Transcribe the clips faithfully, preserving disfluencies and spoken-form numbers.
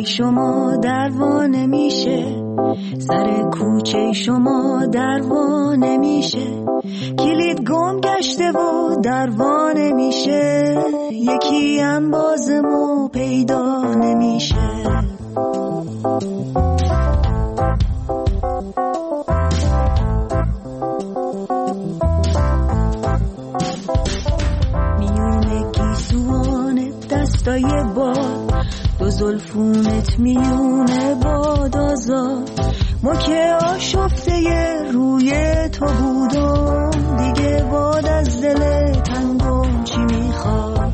شما دروا نمیشه، سر کوچه شما دروا نمیشه، کلید گم گشته و دروا نمیشه، یکی هم بازمو پیدا نمیشه. میونه گیسوان دستای باد، دو زلفونت میونه باد آزاد، ما که آشفته روی تو بودم، دیگه باد از دل تنگم چی میخواد.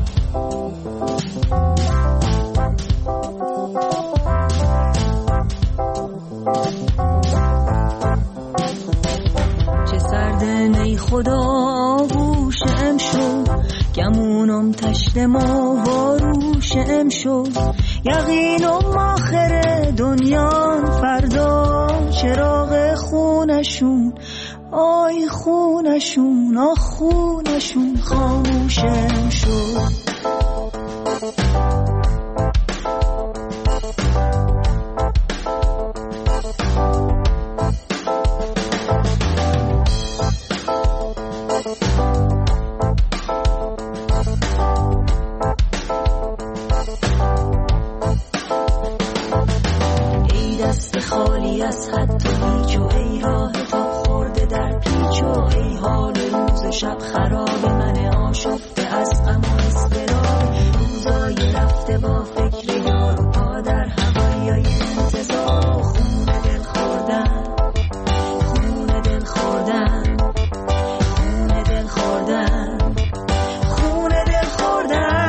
چه سرده نی خدا آغوشم شد، گمونم تشتم آواروشم شد، یقینم آخر دنیا فردا، چراغ خونشون آی خونشون آ خونشون خاموشم شد. خالی از حد و هیچ و ای راه تا خورده در پیچ و ای حال روز شب خراب من آشفته از غم و اضطراب، روزای رفته با فکر یار و پا در هوای انتظار، خون دل خوردن خون دل خوردن خون دل خوردن خون دل خوردن.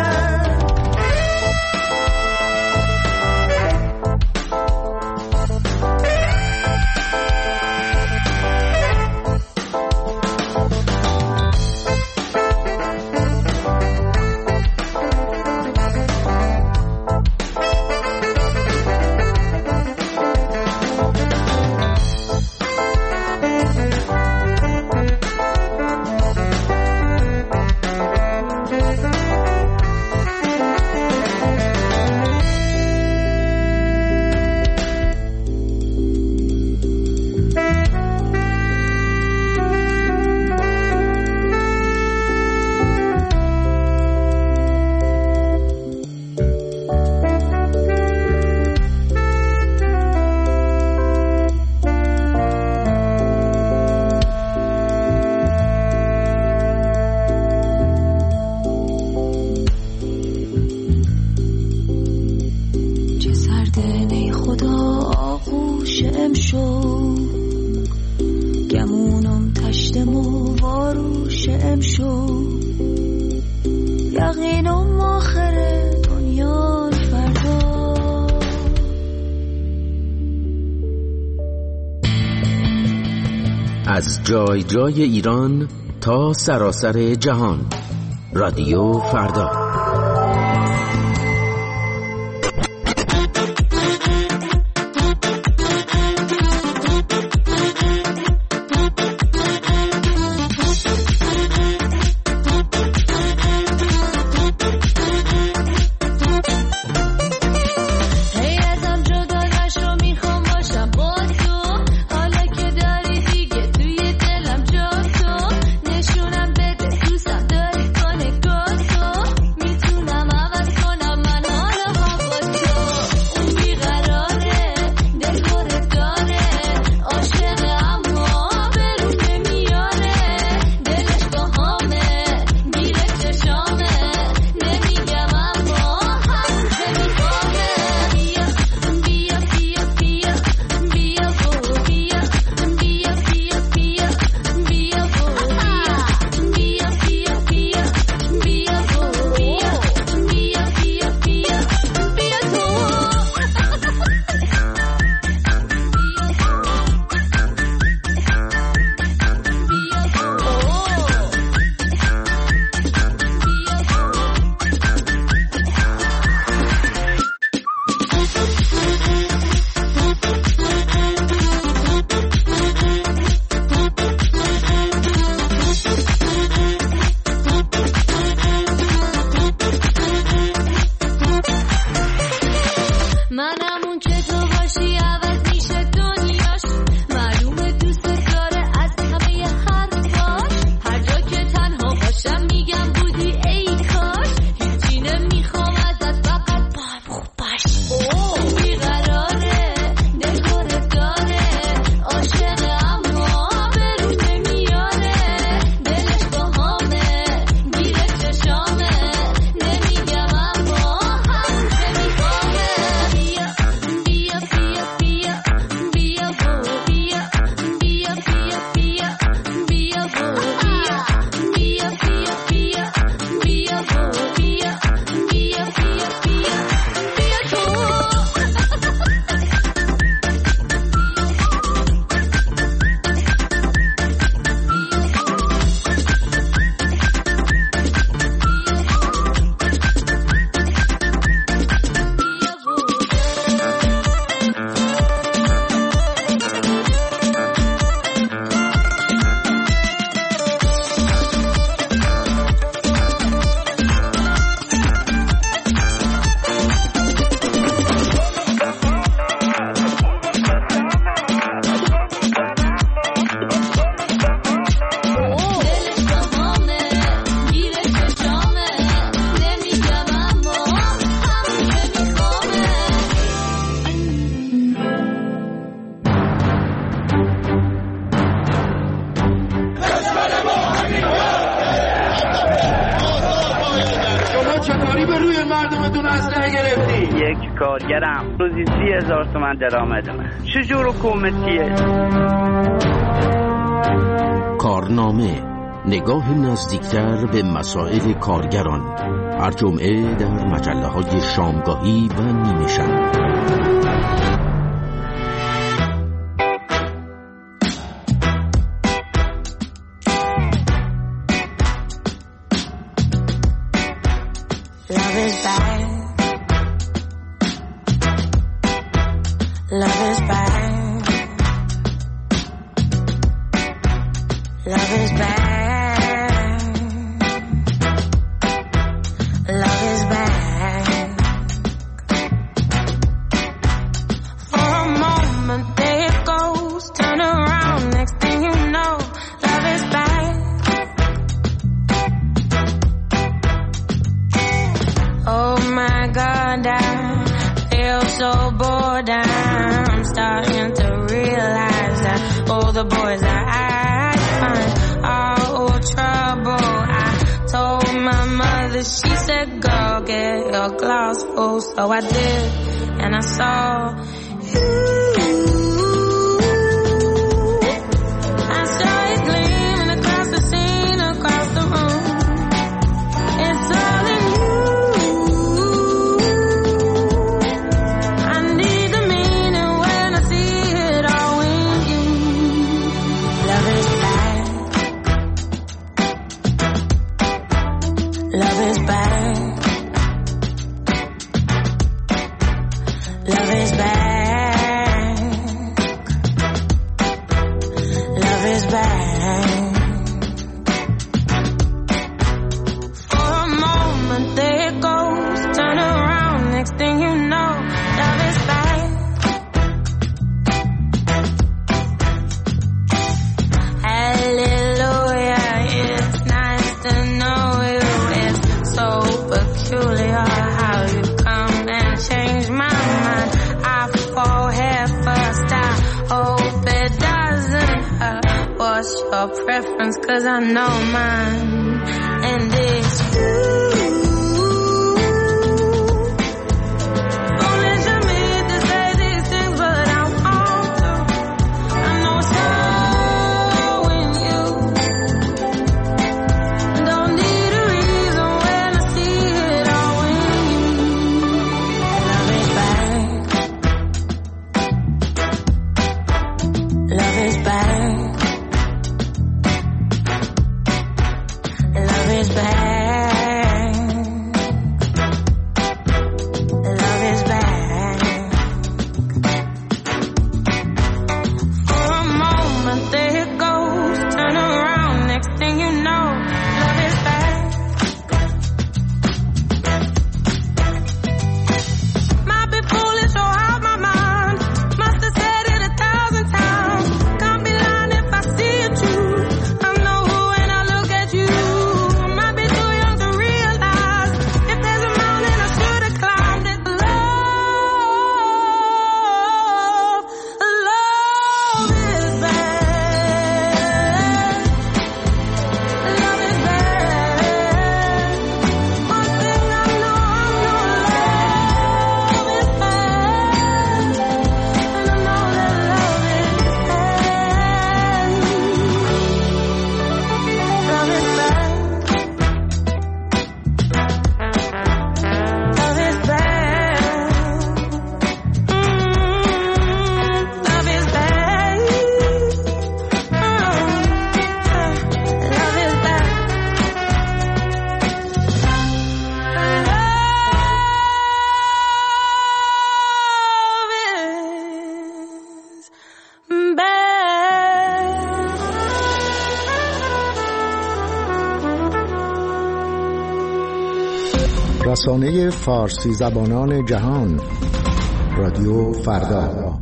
از جای جای ایران تا سراسر جهان، رادیو فردا. نشونم بده دوستم داری کنه گل تو غریبه روی مردمتون اسلحه گرفتی؟ یک کارگرم روزی سی هزار تومن درآمدمه. چجور حکومتیه؟ کارنامه، نگاه نزدیکتر به مسائل کارگران، هر جمعه در مجله های شامگاهی و نیمه شب. So I did, and I saw you. I saw it gleaming across the scene, across the room. It's all in you. I need the meaning when I see it all in you. Love is back. Love is back. Love is back. Love is back. For a moment there it goes, turn around, next thing you know, love is back. Hallelujah, it's nice to know you. It's so peculiar how you come and change my what's your preference, cause I know mine, and it's you. Don't let me to say these things, but I want to. I know it's all in you. Don't need a reason when I see it all in you. Love is back. Love is back. Love is back. Love is back. For a moment there it goes, turn around, next thing you know, love is back. Might be foolish or out my mind, must have said it a thousand times. Can't be lying if I see it true. I know who when I look at you. رسانه فارسی زبانان جهان، رادیو فردا.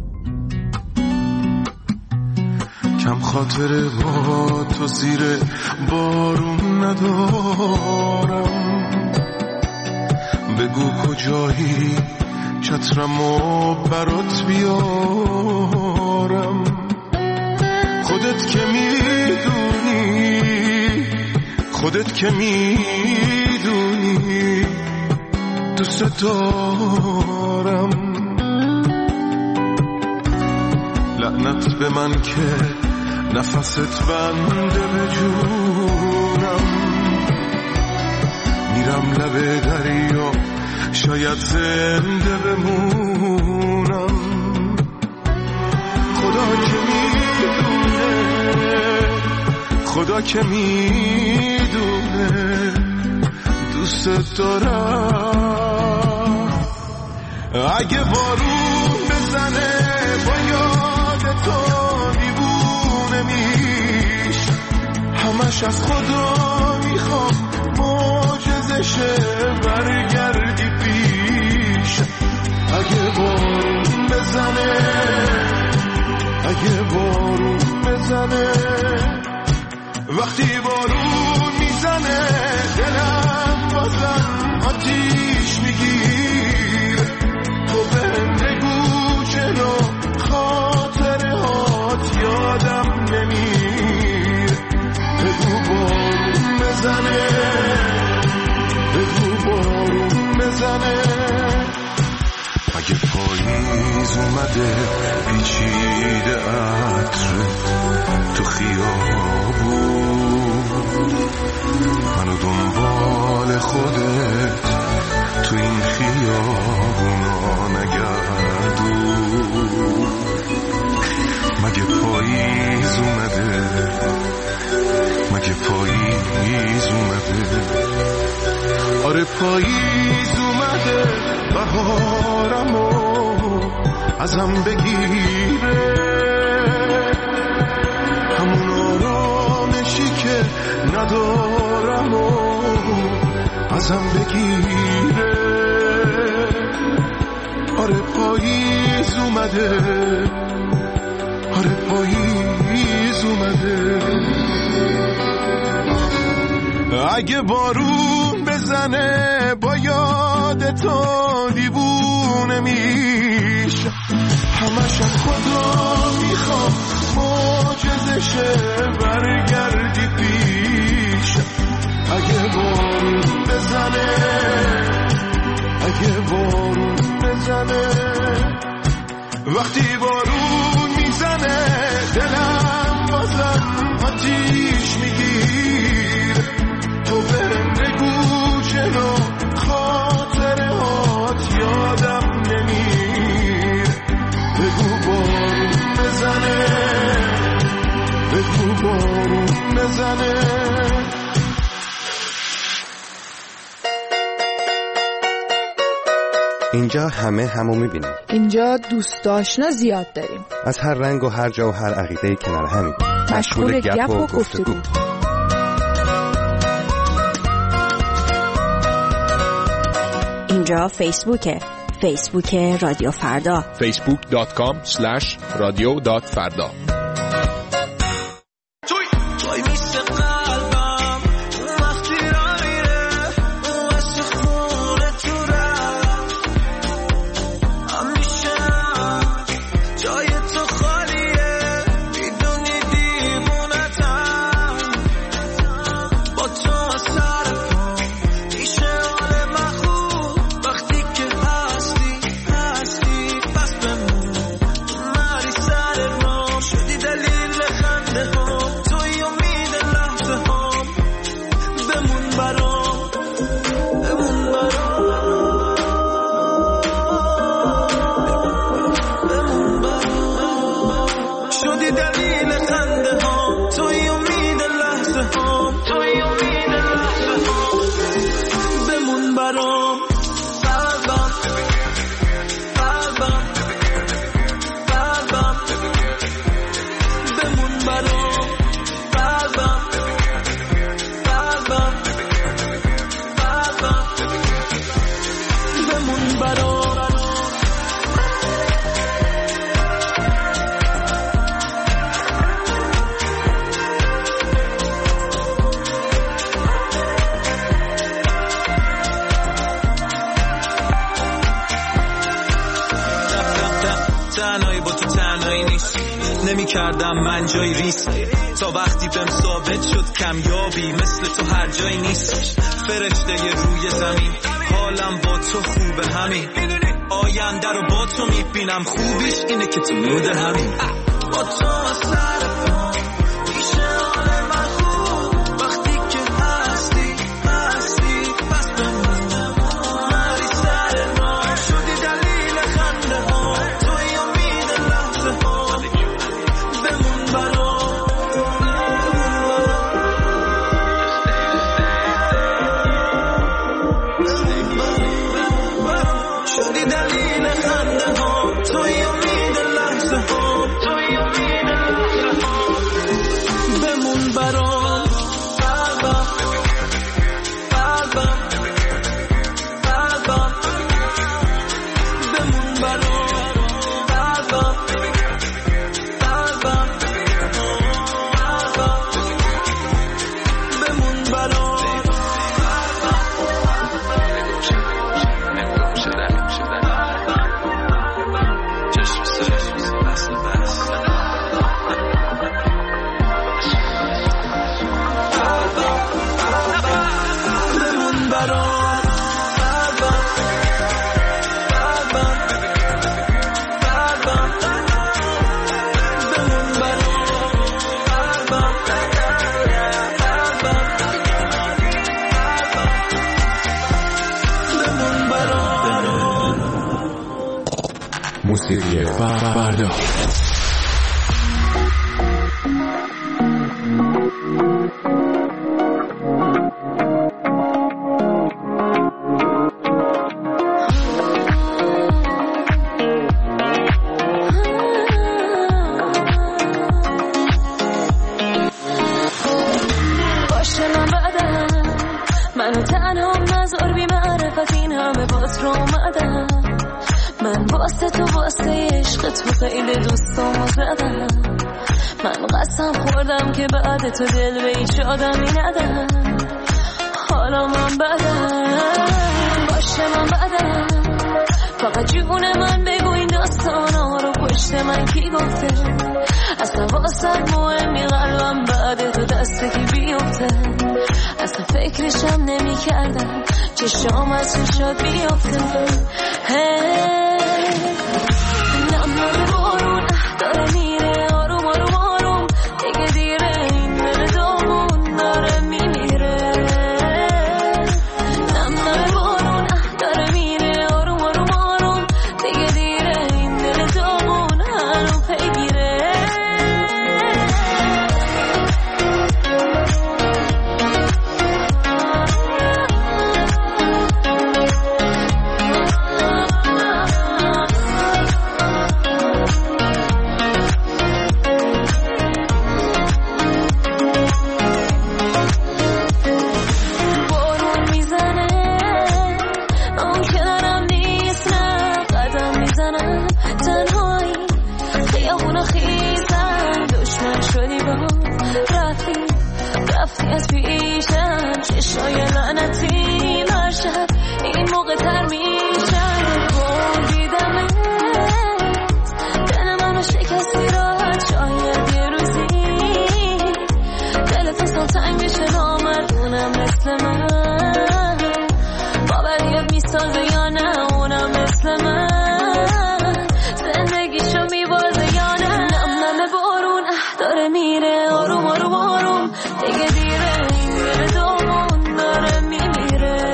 کم خاطر با تو زیر بارون ندارم، بگو کجایی چترمو برات بیارم. خودت که میدونی، خودت که میدونی دوست دارم. لعنت به من که نفست بنده به جونم. میرم لب دریا شاید زنده بمونم. خدا که میدونه، خدا که میدونه دوست دارم. اگه بارون بزنه با یاد تو دیوونه میش، همش از خدا میخوام معجزشه برگردی پیش. اگه بارون بزنه، اگه بارون بزنه، وقتی بارون میزنه دلم بازم آتیش میگیر. تو بهم بگو چرا خاطره هات یادم نمیر. بگو بارون بزنه، بگو بارون بزنه. اگه پاییز اومده پیچیده عطرت تو خیابون، منو دنبال خودت تو این خیابونا نگردون. مگه پاییز اومده، مگه پاییز اومده؟ آره پاییز اومده، بهارمو ازم بگیره. همون آرامشی که ندارم و ازم بگیره. آره پاییز اومده، آره پاییز اومده. اگه بارون بزنه با یاد تو دیوونه میش، همش از خدا میخوام معجزشه برگردی پیش. اگه بارون بزنه، اگه بارون بزنه، وقتی بارون میزنه دلم بازم آتیش میگیر. تو بهم بگو چرا خاطره هات یادم نمیر. بگو بارون بزنه، بگو بارون بزنه. اینجا همه همو میبینیم. اینجا دوست آشنا زیاد داریم. از هر رنگ و هر جا و هر عقیده کنار همیم. مشغول گپ و گفتگو. اینجا فیسبوکه. فیسبوک رادیو فردا. فیسبوک دات کام اسلش رادیو دات فردا. نمی کردم من جای ریسک تا وقتی بهم ثابت شد کمیابی مثل تو هر جایی نیست. فرشته روی زمین حالم با تو خوبه همین آینده رو با تو میبینم خوبیش اینه که تو مود همین با تو سر پا میشه حال من خوب وقتی که هستی هستی بس بمونم مری سر ما شدی دلیل خنده ها توی امید لحظه ها بمون برام شدی دلیل خنده ها توی امید لحظه ها توی امید لحظه ها بمون برام قلبم قلبم قلبم بمون برام قلبم قلبم قلبم بمون برام موسیقی فردا. باشه من بدم منو تنها نذار بی معرفت این همه باز رو اومدم من واسه تو واسه عشق تو خیلی دوستامو زدم من قسم خوردم که بعد تو دل به هیچ آدمی ندم حالا من بدم باشه من بدم فقط جون من بگو این داستانا رو پشت من کی گفته اصلا واسه مهمی قلبم بعد تو دست کی بیفته اصلا فکرشم نمی کردم چشام از چشات بیفته نم نم بارون داره میره آروم آروم آروم دیگه دیره این دل دامون داره میمیره نم نم بارون داره میره آروم آروم آروم دیگه دیره این دل دامون هنو پیگیره از پیشم چشای لعنتی مرشد این موقع تر میشن بردیدمت دل منو شکستی راحت شاید یه روزی دل تو تنگ بشه نامردونم مثل من باوریت میسازه یا نه اونم مثل من زندگیشو میبازه یا نه نم نم بارون داره میره آروم آروم آروم دیگه دیره این دل دامون داره میمیره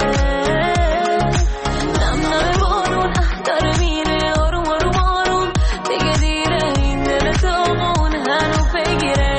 نم نم بارون داره میره آروم آروم آروم دیگه دیره این دل دامون هنو بگیره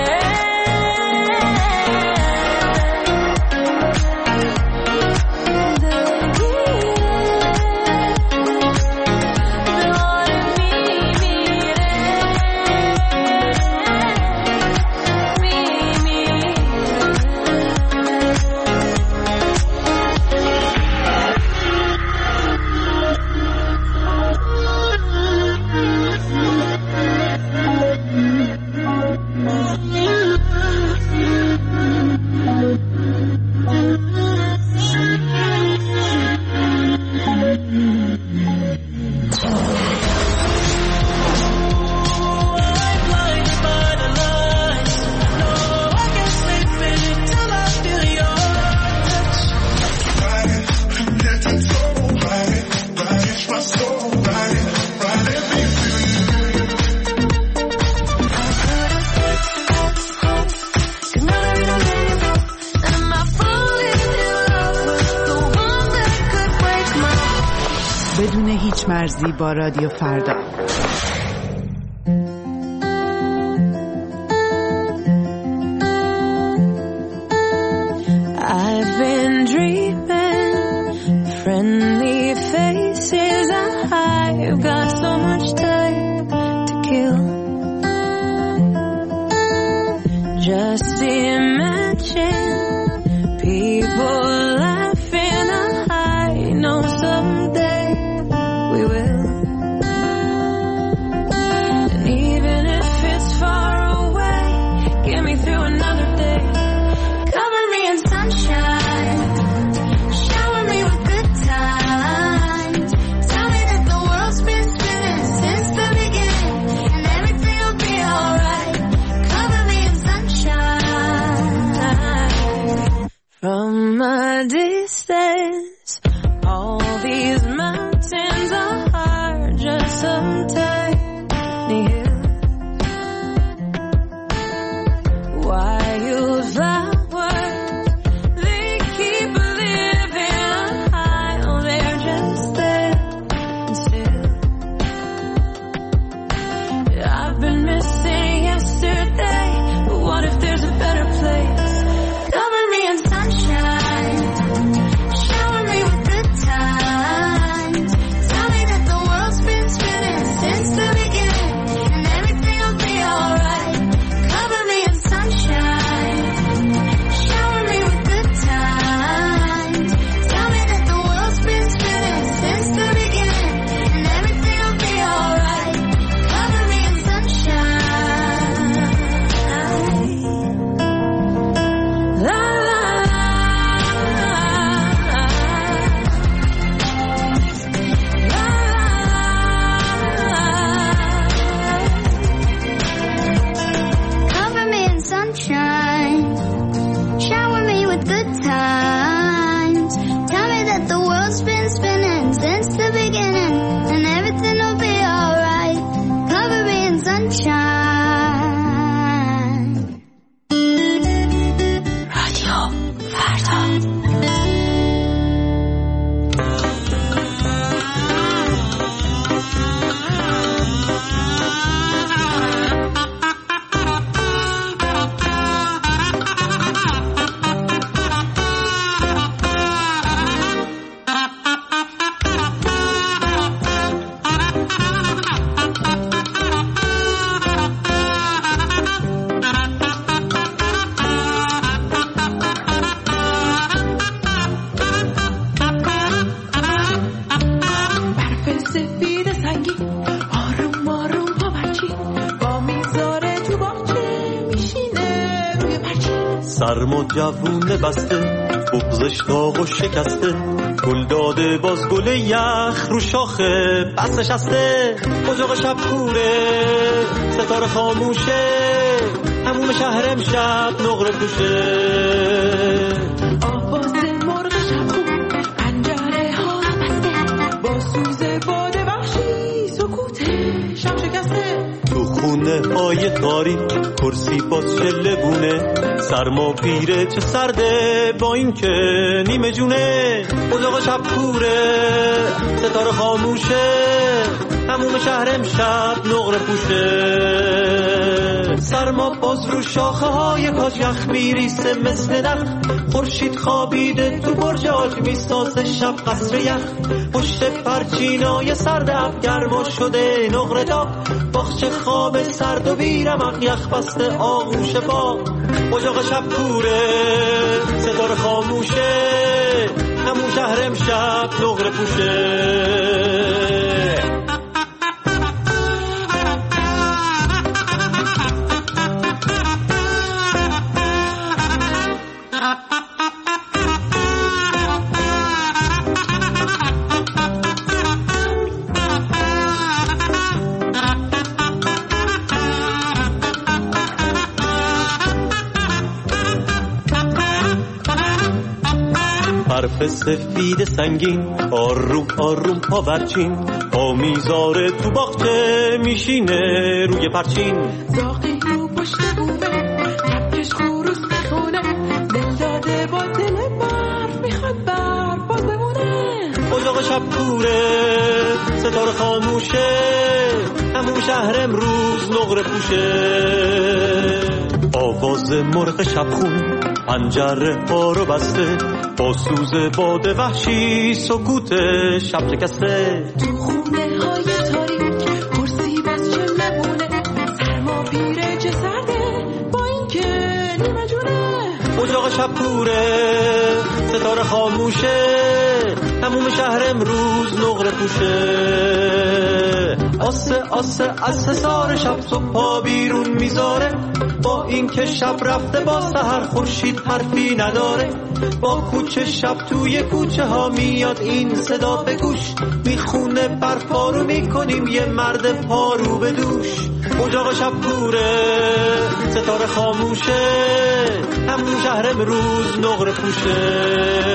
فرضی با رادیو فردا. I've been dreaming friendly faces. I've got so much time to kill. Just imagine people laughing. I know someday we will. And even if it's far away, get me through another day. Cover me in sunshine, shower me with good times. Tell me that the world's been spinning since the beginning, and everything will be alright. Cover me in sunshine. From a distance, all these mountains are just some tiny hill. Wildflowers, they keep living high. Oh, they're just there and still. I've been missing yesterday, but what if there's a better place? Cover me in sunshine, shower me with good times. Tell me that the world's been spinning since the beginning, and everything will be alright. Cover me in sunshine, shower me with good times. Tell me that the world's been spinning since the beginning, and everything will be alright. Cover me in sunshine. La la la. La la. Cover me in sunshine, shower me with good times. Tell me that the world's been spinning since the beginning, and everything will be alright. Cover me in sunshine. رادیو فردا. برف سفید سنگین آروم آروم پا برچین با میذاره تو باغچه میشینه روی پرچین. سرم و جوونه بسته بغزش داغ و شکسته، گل داده باز گل یخ رو شاخه بس نشسته. اجاق شب کوره ستاره خاموشه، هموم شهر امشب نقره پوشه. آواز مرغ شبخون پنجره ها بسته، با سوز باد وحشی سکوت شب شکسته. تو خونه های تاریک کرسی باز شله بونه، سرما پیره چه سرده با این که نیمه جونه. اجاق شب کوره ستاره خاموشه، هموم شهر امشب نقره پوشه. سرما باز رو شاخه های کاج یخ میریسه مثل نخ، خورشید خوابیده تو برج آج میسازه شب قصر یخ. پشت پرچینای سرد اب گرما شده نقره داغ، باغچه خواب سرد و بیرمق یخ بسته آغوش باغ. اجاق شب کوره ستاره خاموشه، همون شهر امشب نقره پوشه. برف سفید سنگین آروم آروم پا برچین، پا میذاره تو باغچه میشینه روی پرچین. زاقی رو پشت بومه کپکش خروس بخونه، دل داده با دل برف میخواد برف باز بمونه. اجاق شب کوره ستاره شهر امروز نقره پوشه. آواز مرغ شبخون پنجره ها رو بسته، با سوز باد وحشی سکوت شب شکسته. تو خونه های تاریک پرسی باز چه مهمونه، سرما پیره چه سرده با این که نیمه جونه. اجاق شب کوره ستاره خاموشه، تموم شهر امروز نقره پوشه. آسه آسه از حصار شب صبح پا بیرون میذاره، با این که شب رفته با سحر خورشید حرفی نداره. با کوچه شب توی کوچه ها میاد این صدا به گوش، میخونه برپا رو میکنیم یه مرد پارو به دوش. اجاق شب کوره ستاره خاموشه، همون شهر امروز نقره پوشه.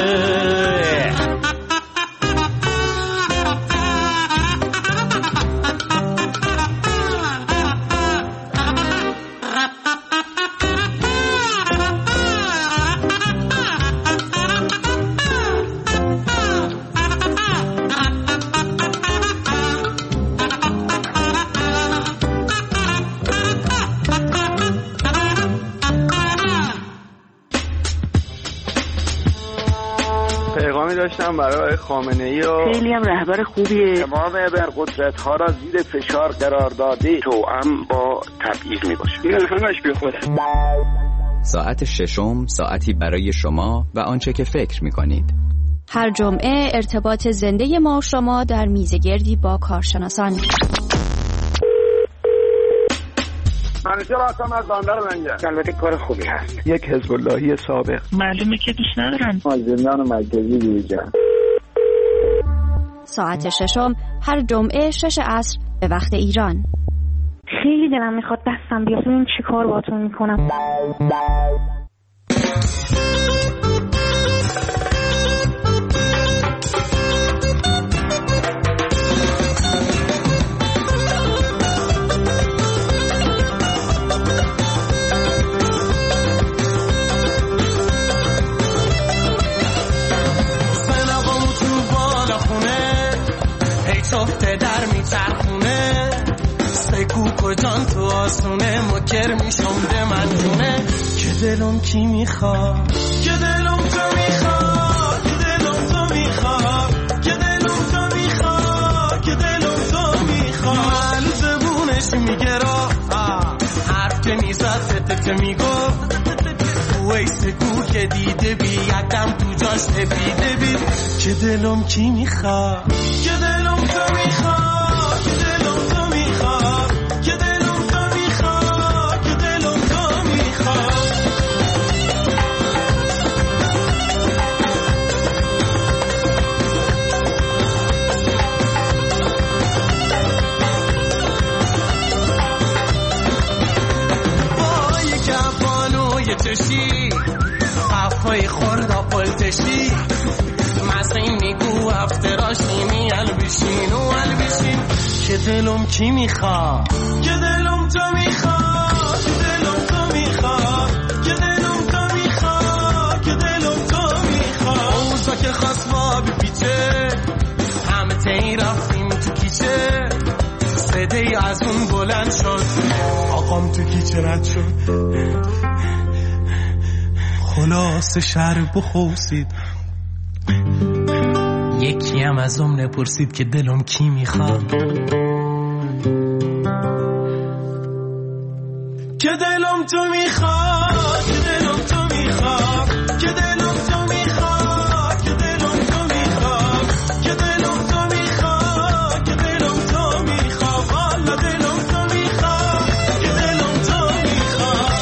داشتم برای خامنه‌ای و خیلی هم رهبر خوبیه. تمام ابرقدرت‌ها را زیر فشار قرار داده، توأم با تبعیض میباشه. این همش بیخوده. ساعت ششم ساعتی برای شما و آنچه که فکر می‌کنید. هر جمعه ارتباط زنده ما و شما در میزگردی با کارشناسان. منیجر هستم از بندر منجر. البته کار خوبی هست. یک حزب اللهی سابق. معلومه که دوست ندارن. از زندان مرکزی بیرون. ساعت ششم هر جمعه شش عصر به وقت ایران. خیلی دلم میخواد دستم بیاد ببین چی کار باهاتون میکنم. صفته در میچرخونه سکو کجان تو آسونه مکر میشم ده من جونه که دلم کی میخواد که دلم تو میخواد که دلم تو میخواد که دلم تو میخواد که دلم تو میخواد من زبونش میگه را حرف که میزد فتت میگفت وی سکو که دیده بی یکم تو جاش تپیده بی که دلم کی میخواد که دلم تو میخواد که دلم تو میخواد که دلم تو میخواد که دلم تو میخواد. وای کفانو یه چشی خفای خوردا پلتشی مزین میگو افتراش نیمی البشین و البشین که دلم کی میخواد که دلم تو میخواد که دلم تو میخواد که دلم تو میخواد که دلم تو میخواد. اوزا که خواست ما بپیچه همه تایی رفتیم تو کیچه صدای از اون بلند شد آقام تو کیچه رد شد خلاص شهر بخوصید یکی هم از اون نپرسید که دلم کی میخواد که دلم تو میخواد که دلم تو میخواد که دلم تو میخواد که دلم تو میخواد که دلم تو میخواد که دلم تو میخواد والا دلم تو میخواد که دلم تو میخواد.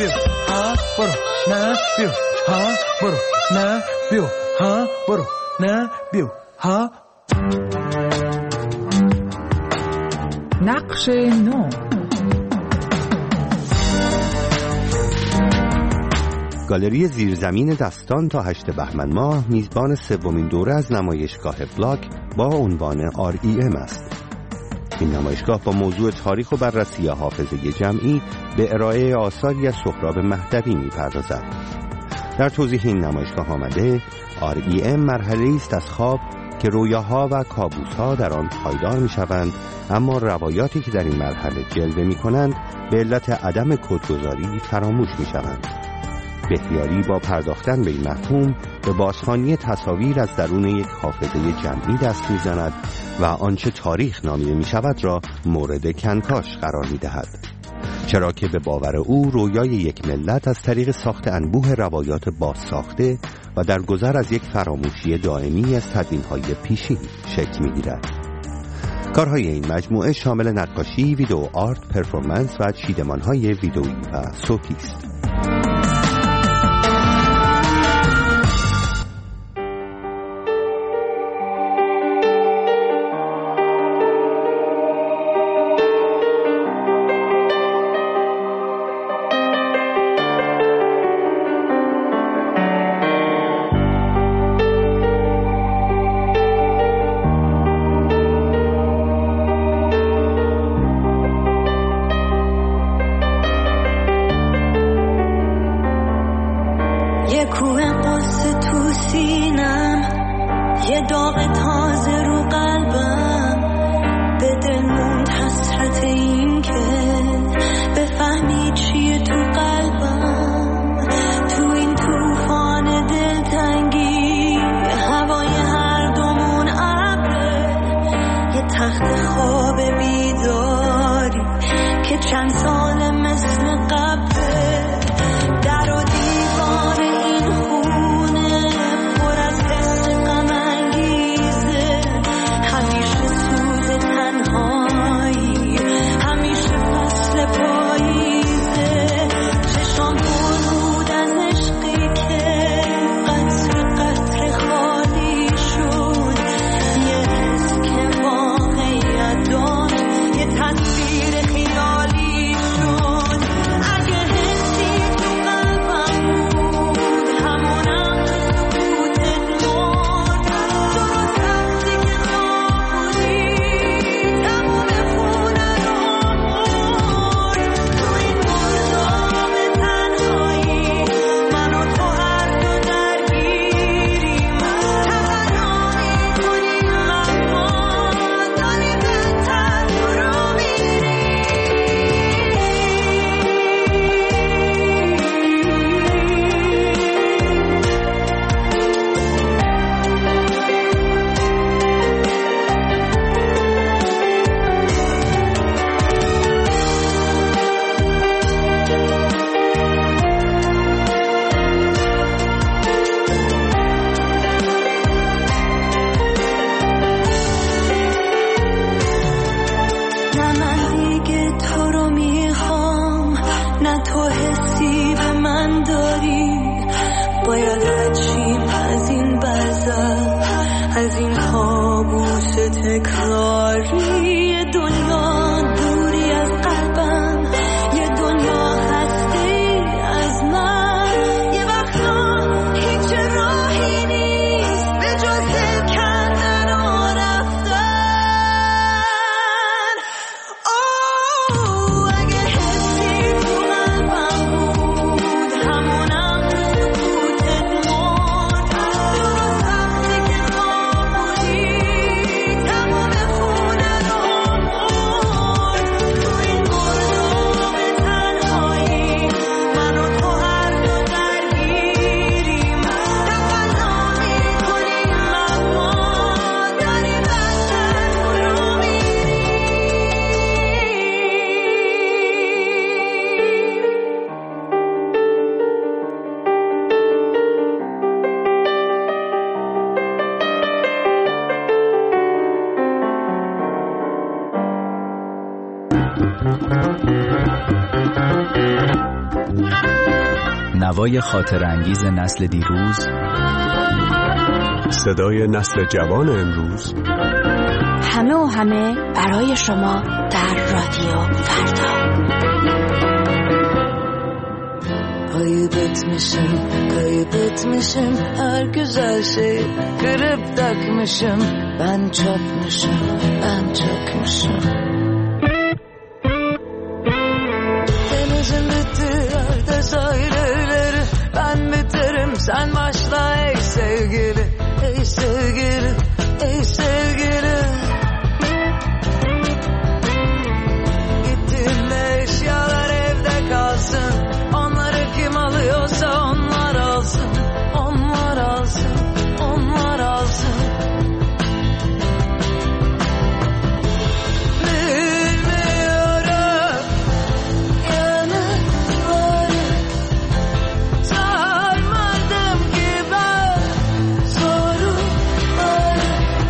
بیو ها برو نه بیو ها برو نه بیو ها برو نه بیو ها. نقش نو. گالری زیرزمین دستان تا هشت بهمن ماه میزبان سومین دوره از نمایشگاه بلاک با عنوان آر ای ام است. این نمایشگاه با موضوع تاریخ و بررسی حافظه جمعی به ارائه آثاری از سهراب مهدوی میپردازد. در توضیح این نمایشگاه آمده آر ای ام مرحله‌ای است از خواب که رویاها و کابوسها در آن پایدار میشوند، اما روایاتی که در این مرحله جلوه میکنند به علت عدم کدگذاری فراموش میشوند. بهیاری با پرداختن به این مفهوم به بازخوانی تصاویر از درون یک حافظه جمعی دست می‌زند و آنچه تاریخ نامیده می‌شود را مورد کنکاش قرار می‌دهد، چرا که به باور او رویای یک ملت از طریق ساخت انبوه روایات بازساخته و در گذر از یک فراموشی دائمی از تدوین‌های پیشین شکل می‌گیرد. کارهای این مجموعه شامل نقاشی، ویدئو آرت، پرفورمنس و چیدمان‌های ویدئویی و صوتی است. Thank you. نوای خاطر انگیز نسل دیروز، صدای نسل جوان امروز، همه و همه برای شما در رادیو فردا. Kaybetmişim, kaybetmişim her güzel şeyi, kırıp dökmüşüm. Ben çökmüşüm, ben çökmüşüm. Denizin bittiği yerde sahil evleri, ben biterim sen başla ey sevgili, ey sevgili, ey sevgili. Gittiğimde eşyalar evde kalsın, kim alıyorsa onlar alsın, onlar alsın, onlar alsın. Bilmiyorum yanıkları, sarmadım ki ben soruları.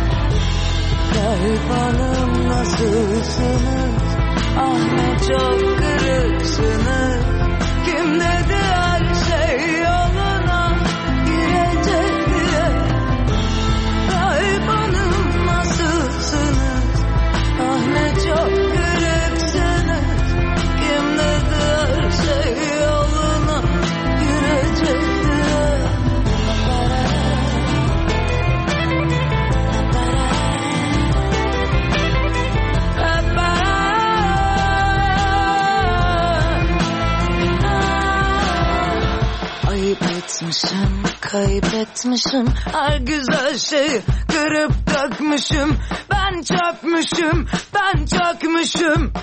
Kalp hanım nasılsınız? Ah ne çok kırıksınız. Kim dedi her şey yoluna girecek diye? Kalp hanım nasılsınız? Ah ne çok kırıksınız. Kim dedi her şey yoluna girecek diye? Kaybetmişim, kaybetmişim her güzel şeyi, kırıp dökmüşüm. Ben çökmüşüm, ben çökmüşüm.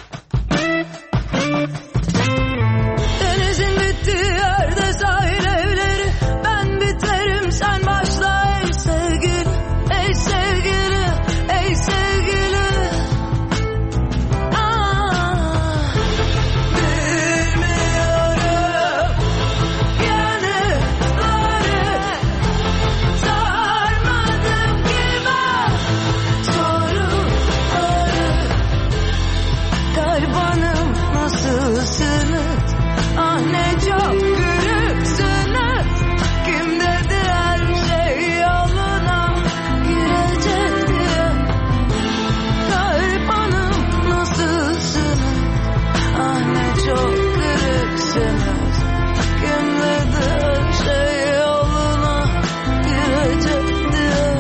Denizin bittiği yerde sahil evleri, ben biterim sen başla ey sevgili, ey sevgili, ey sevgili. Nasılsınız? Ah ne çok kırıksınız. Kim dedi her şey yoluna girecek diye? Kalp hanım nasılsınız? Ah ne çok kırıksınız. Kim dedi her şey yoluna girecek diye?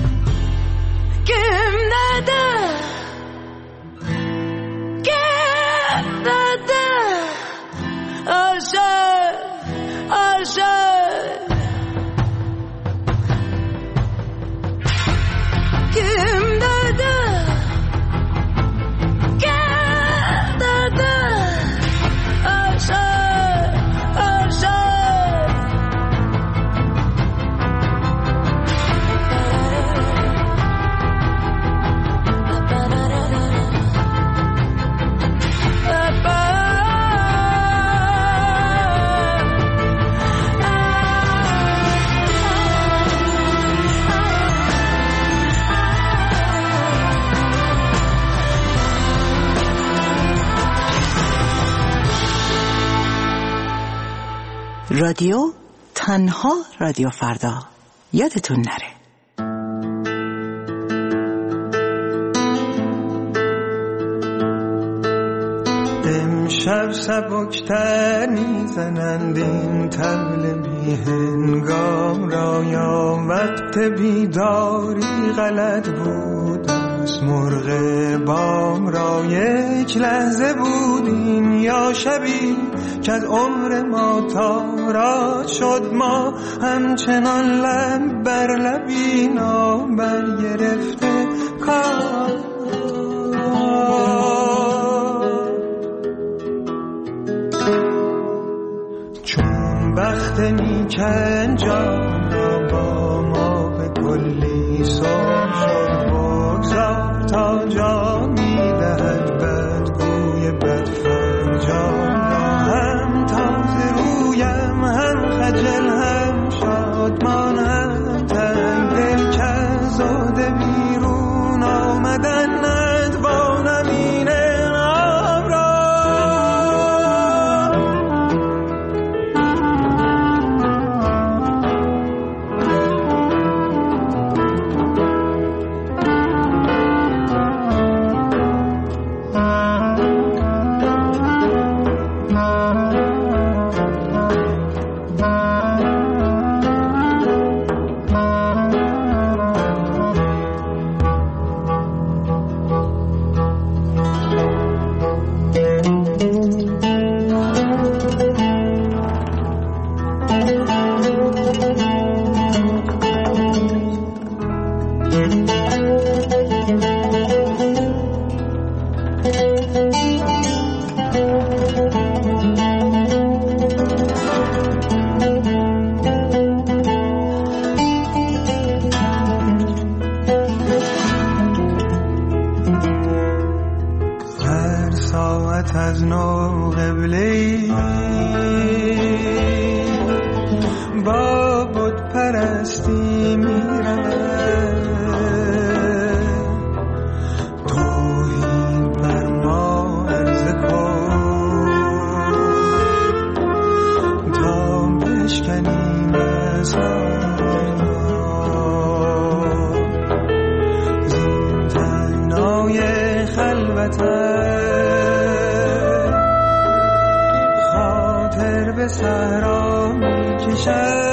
Kim dedi? Her şey, her şey. Kim dedi? Kim dedi? Her şey, her şey. رادیو تنها رادیو فردا، یادتون نره. امشب سبکتر میزنند این طبل بی هنگام را، یا وقت بیداری غلط بود از مرغ بام را. یک لحظه بودیم یا شبی که از عمر ما تاراج شد، ما همچنان لب بر لبی نابر گرفته کار. چون بخت نیکن جان را با ما به کلی سر شد، بگذار تا جا میدهد بدگوی بدفرجام را. هم تازه رویم هم خجل هم شادمان، هم تنگ دل که زاده بیرون آمدن ندوانم این انعام را. از نو قبله با بت پرستی میرود توحید بر ما عرضه کن تا بشکنیم اسرار زین تنگنای خلوتت به صحرا می کشد